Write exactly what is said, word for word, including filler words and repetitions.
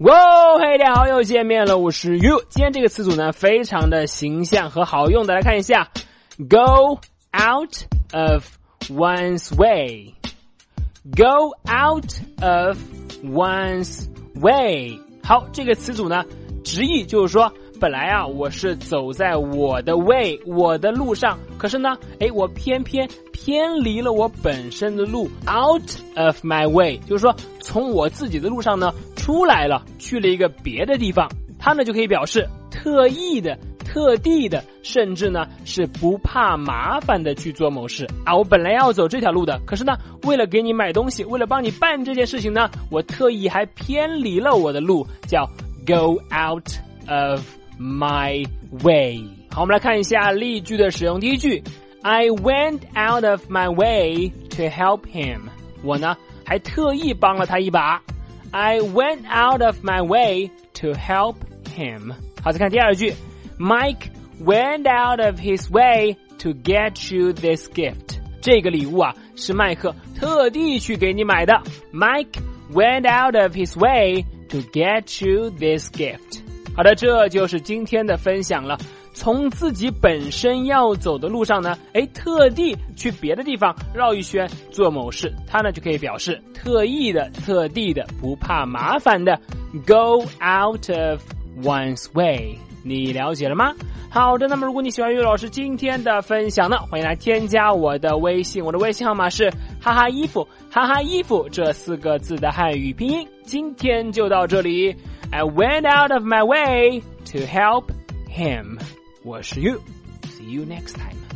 哇，嘿，大家好，又见面了，我是 you。今天这个词组呢，非常的形象和好用的，来看一下 ，go out of one's way。Go out of one's way。好，这个词组呢，直译就是说，本来啊，我是走在我的 way， 我的路上，可是呢，诶，我偏偏偏离了我本身的路 ，out of my way， 就是说从我自己的路上呢出来了，去了一个别的地方，它呢就可以表示特意的。特地的，甚至呢是不怕麻烦的去做某事啊！我本来要走这条路的，可是呢，为了给你买东西，为了帮你办这件事情呢，我特意还偏离了我的路，叫 go out of my way。好，我们来看一下例句的使用。第一句 ，I went out of my way to help him。我呢还特意帮了他一把。I went out of my way to help him。好，再看第二句。Mike went out of his way to get you this gift. 这个礼物啊，是麦克特地去给你买的。Mike went out of his way to get you this gift. 好的，这就是今天的分享了。从自己本身要走的路上呢，诶，特地去别的地方绕一圈做某事，它呢就可以表示特意的、特地的、不怕麻烦的 go out of one's way。你了解了吗？好的，那么如果你喜欢岳老师今天的分享呢，欢迎来添加我的微信，我的微信号码是哈哈衣服，哈哈衣服这四个字的汉语拼音。今天就到这里 I went out of my way to help him。我是 you，see you next time。